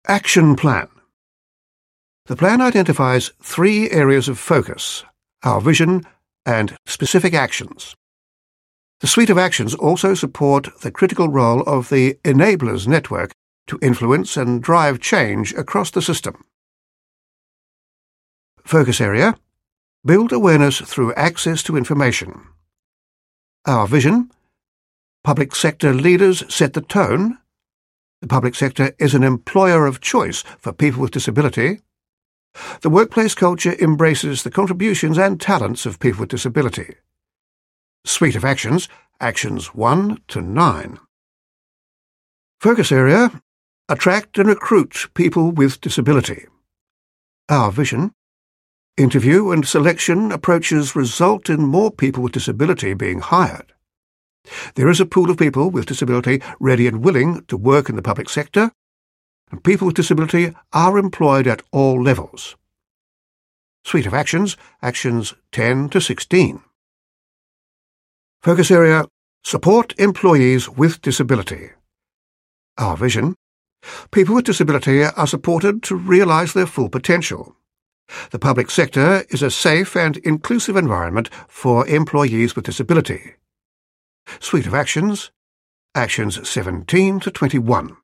Action Plan. The plan identifies 3 areas of focus: our vision and specific actions. The suite of actions also support the critical role of the enablers network to influence and drive change across the system. Focus area: build awareness through access to information. Our vision: public sector leaders set the tone. The public sector is an employer of choice for people with disability. The workplace culture embraces the contributions and talents of people with disability. Suite of actions, actions 1 to 9. Focus area: attract and recruit people with disability. Our vision: interview and selection approaches result in more people with disability being hired. There is a pool of people with disability ready and willing to work in the public sector, and people with disability are employed at all levels. Suite of actions, actions 10 to 16. Focus area: support employees with disability. Our vision: people with disability are supported to realise their full potential. The public sector is a safe and inclusive environment for employees with disability. Suite of actions, actions 17 to 21.